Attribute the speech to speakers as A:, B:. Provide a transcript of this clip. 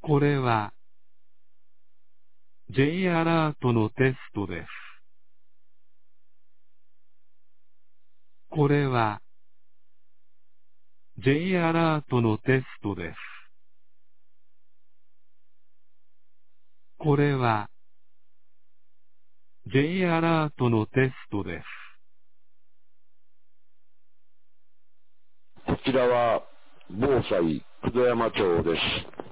A: これは J アラートのテストです。これは J アラートのテストです。これは J アラートのテストです。
B: こちらは、防災、久土山町です。